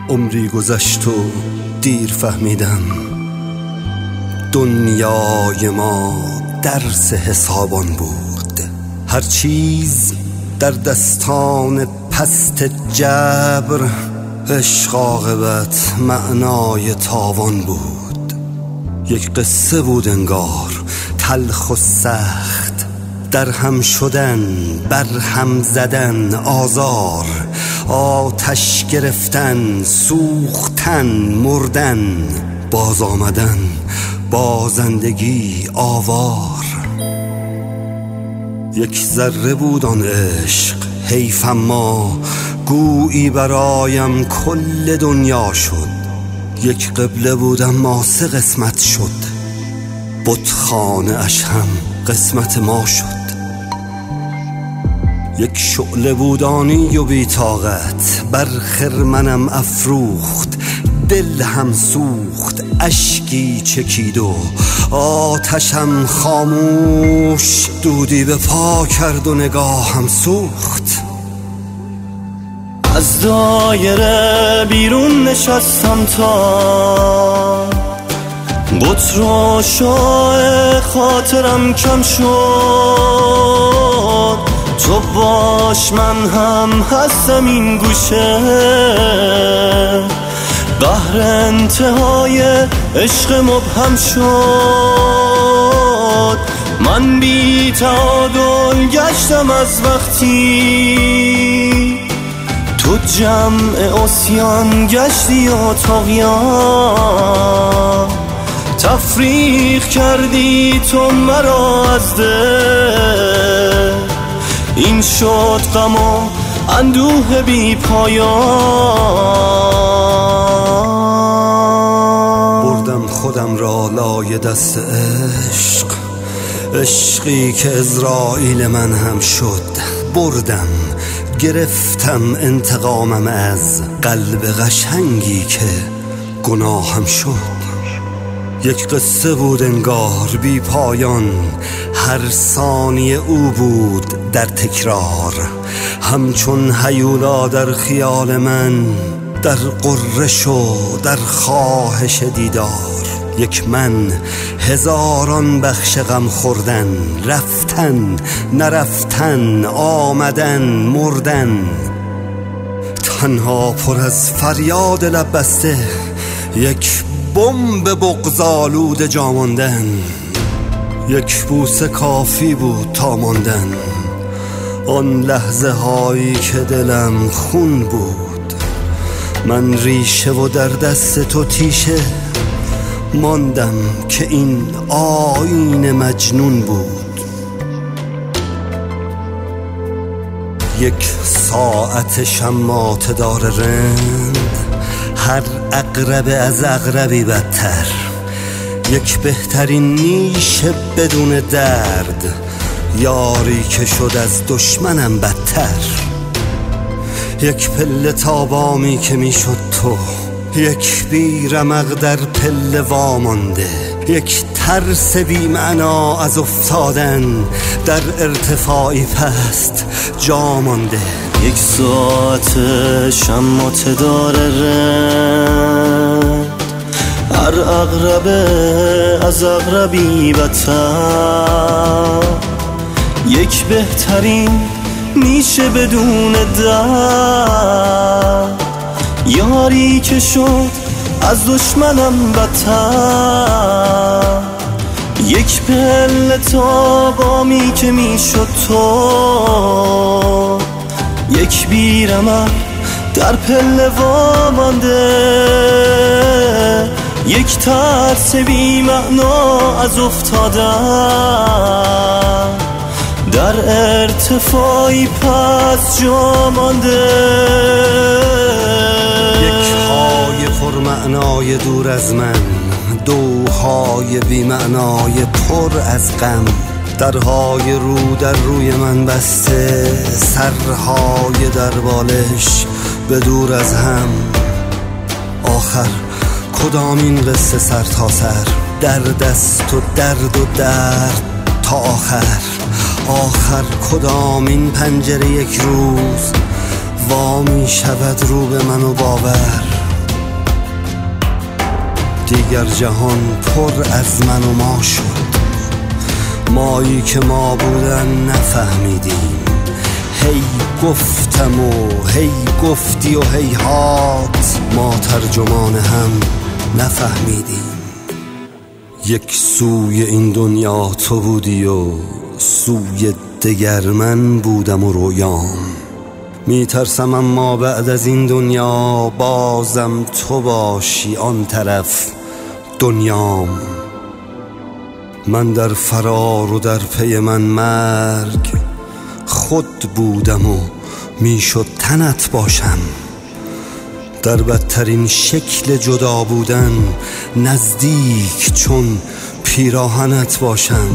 عمری گذشت و دیر فهمیدم دنیای ما درس حسابان بود. هر چیز در دستان پست جبر، عشق عاقبت معنای تاوان بود. یک قصه بود انگار تلخ و سخت، در هم شدن، بر هم زدن، آزار، آتش گرفتن، سوختن، مردن، باز آمدن، بازندگی، آوار. یک ذره بود آن عشق، حیف اما گویی برایم کل دنیا شد. یک قبله بود اما 3 قسمت شد، بتخانه اش هم قسمت ما شد. یک شعله بودانی و بی‌طاقت، بر خرمنم افروخت، دل هم سوخت، اشکی چکید و آتشم خاموش، دودی به پا کرد و نگاهم سوخت. از دایره بیرون نشستم تا قطر و شعاع خاطرم کم شد. تو باش من هم هستم این گوشه، قهر انتهای عشق مبهم شد. من بی تعادل گشتم از وقتی تو جمع عصیان گشتی و طغیان. تفریق کردی تو مرا از دل، این شد غم و اندوه بی پایان. بردم خودم را لای دست عشق، عشقی که عزرائیل من هم شد. بردم گرفتم انتقامم از قلب قشنگی که گناهم شد. یک قصه بود انگار بی پایان، هر ثانیه او بود در تکرار، همچون هیولا در خیال من، در غرش و در خواهش دیدار. یک من، هزاران بخش غم خوردن، رفتن، نرفتن، آمدن، مردن، تنها پر از فریاد لب بسته، یک بمب بغض‌آلود جا ماندن. یک بوسه کافی بود تا ماندن، آن لحظه هایی که دلم خون بود. من ریشه و در دست تو تیشه، ماندم که این آیین مجنون بود. یک ساعت شماته دار رند، هر عقرب از عقربی بدتر. یک بهترین نیش بدون درد، یاری که شد از دشمنم بدتر. یک پله تابامی که می شد تو، یک بیرمق در پله وامانده، یک ترس بی معنا از افتادن در ارتفاعی پست جا مانده. یک ساعت شماته داره رند، هر عقربه از عقربی بدتر. یک بهترین نیشه بدون در، یاری که شد از دشمنم بدتر. یک پله تابامی که می شد تو، یک بیرمق در پله وامانده، یک ترس بی معنا از افتادن در ارتفاعی پس جا مانده. یک های پرمعنای دور از من، دوهای بی معنای پر از غم، درهای رو در روی من بسته، سرهای در بالش به دور از هم. آخر کدام این قصه سر تا سر، درد است و درد و درد تا آخر. آخر کدام این پنجره یک روز وا می شود رو به من و باور دیگر جهان پر از من و ما شد. مایی که ما بودن نفهمیدیم، هی گفتم و هی گفتی و هی هات، ما ترجمان هم نفهمیدیم. یک سوی این دنیا تو بودی و سوی دگر من بودم و رویام. میترسم اما بعد از این دنیا بازم تو باشی آن طرف دنیام. من در فرار و در پی من مرگ خود بودم و میشد تنت باشم. در بدترین شکل جدا بودن نزدیک چون پیراهنت باشم.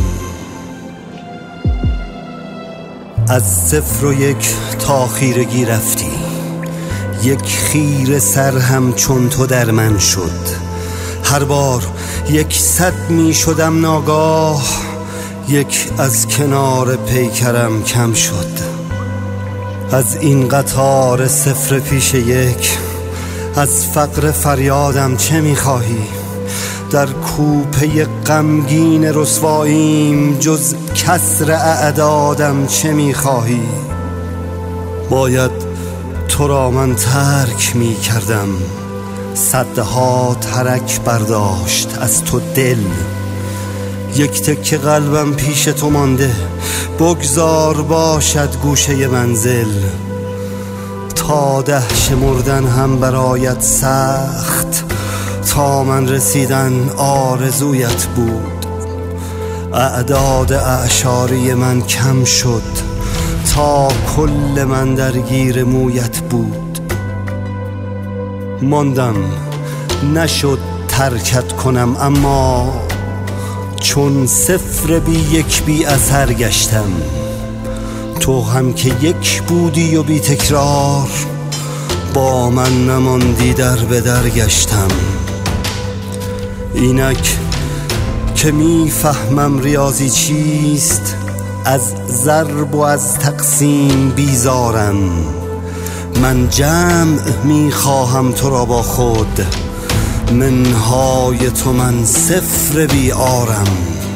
از 0 و 1 تا خیرگی رفتی، یک خیره سر هم چون تو در من شد. هر بار 100 می شدم ناگاه، یک از کنار پیکرم کم شد. از این قطار 0 پیش 1، از فقر فریادم چه می خواهی؟ در کوپه غمگین رسواییم جز کسر اعدادم چه می خواهی؟ باید تو را من ترک می کردم، صدها ترک برداشت از تو دل. یک تکه قلبم پیش تو مانده، بگذار باشد گوشه منزل. تا 10 شمردن هم برایت سخت، تا من رسیدن آرزویت بود. اعداد اعشاری من کم شد، تا کل من درگیر مویت بود. ماندم نشد ترکت کنم، اما چون 0 بی 1 بی اثر گشتم. تو هم که 1 بودی و بی تکرار، با من نماندی در به در گشتم. اینک که میفهمم ریاضی چیست، از ضرب و از تقسیم بیزارم. من جمع میخواهم تو را با خود، منهای تو من 0 بیارم.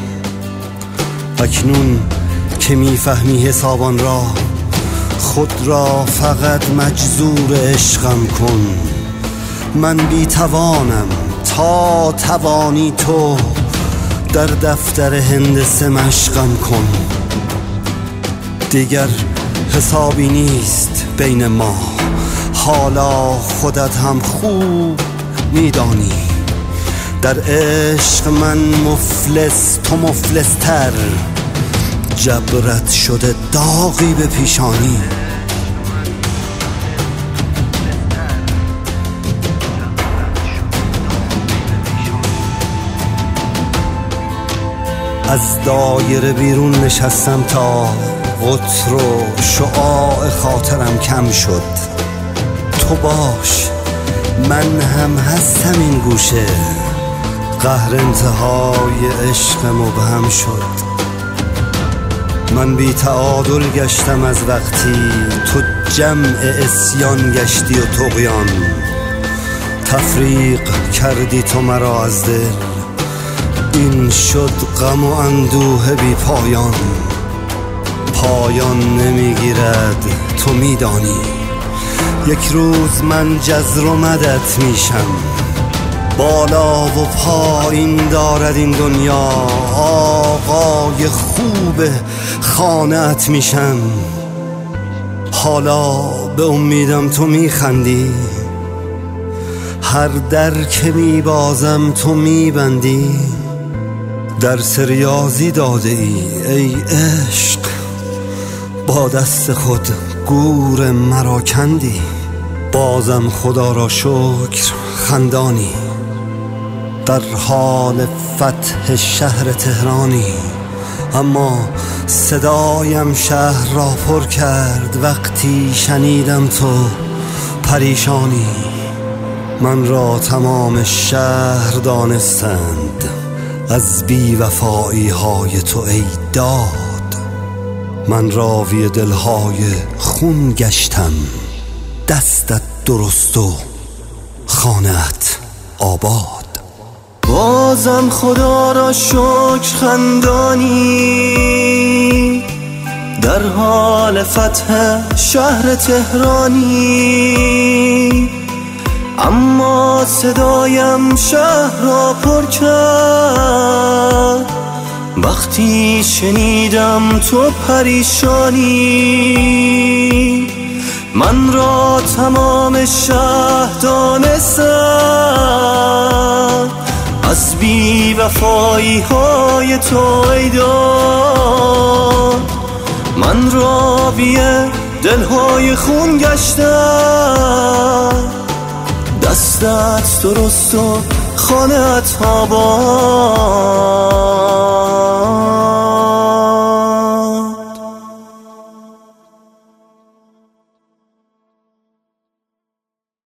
اکنون که میفهمی حسابان را، خود را فقط مجذور عشقم کن. من بیتوانم، تا توانی تو در دفتر هندسه مشقم کن. دیگر حسابی نیست بین ما، حالا خودت هم خوب میدانی. در عشق من مفلس، تو مفلس تر، جبرت شده داغی به پیشانی. از دایره بیرون نشستم تا قطر و شعاع خاطرم کم شد. تو باش، من هم هستم این گوشه. قهر انتهای عشق مبهم شد. من بی تعادل گشتم از وقتی تو جمع اسیان گشتی و طغیان. تفریق کردی تو مرا از دل، این شد غم و اندوه بی پایان. پایان نمیگیرد تو میدانی، یک روز من جزر و مدت میشم. بالا و پایین دارد این دنیا، آقای خوب خانه‌ات میشم. حالا به امیدم تو میخندی، هر در که میبازم تو میبندی. درس ریاضی داده ای عشق، با دست خود گور مرا کندی. بازم خدا را شکر خندانی، در حال فتح شهر تهرانی. اما صدایم شهر را پر کرد وقتی شنیدم تو پریشانی. من را تمام شهر دانستند از بی وفایی های تو ای داد. من راوی دلهای خون گشتم، دستت درست و خانه‌ات آباد. بازم خدا را شکر خندانی، در حال فتح شهر تهرانی. اما صدایم شهر را پر کرد وقتی شنیدم تو پریشانی. من را تمام شهر دانستند از بی وفایی های تو ای داد. من راوی دلهای خون گشتم، دستت درست و خانه‌ات آباد.